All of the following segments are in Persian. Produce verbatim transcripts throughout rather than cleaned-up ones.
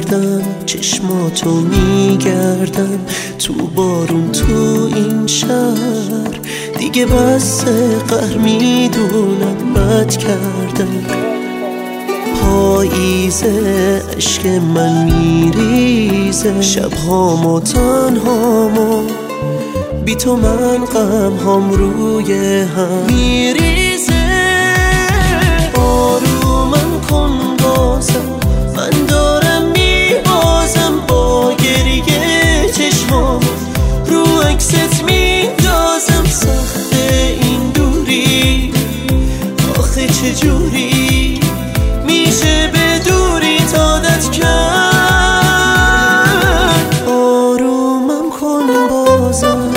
میگردم چشماتو میگردم تو بارون تو این شهر دیگه بس قهر میدونم بد کردم پاییزه عشق من میریزه شبهامو تنهامو بی تو من غم هم روی هم میریزه آرومم کن بازم من دارم میبازم با گریه چشمام رو عکست میندازم سخته این دوری آخه چجوری میشه به دوری عادت کرد آرومم کن بازم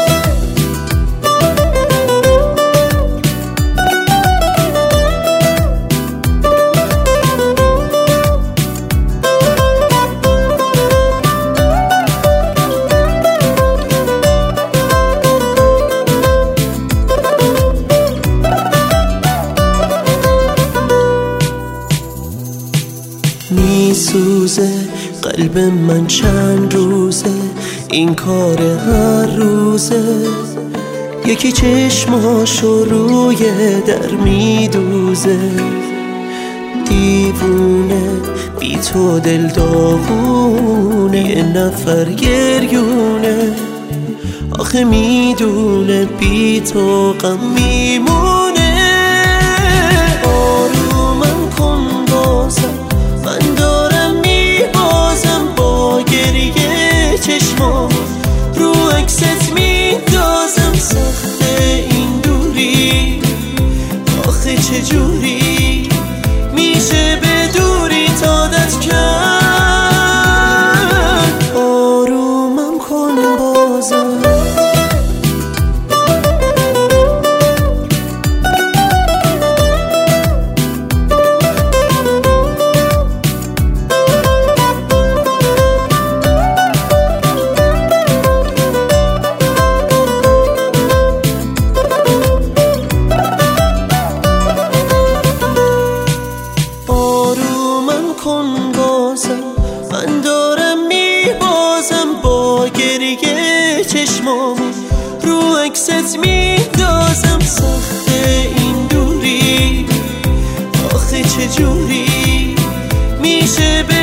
میسوزه قلب من چند روزه این کار هر روزه یکی چشماشو روی در میدوزه دیوونه بی تو دل داغونه یه نفر گریونه آخه میدونه بی تو غم میمونه آرومم کن بازم من دارم میبازم با گریه چشمام رو عکست میندازم سخته این دوری آخه چجوری میشه به دوری عادت کرد آرومم کن بازم کن بازم من دارم میبازم با گریه چشمام رو عکست میندازم سخته این دوری آخه چجوری میشه به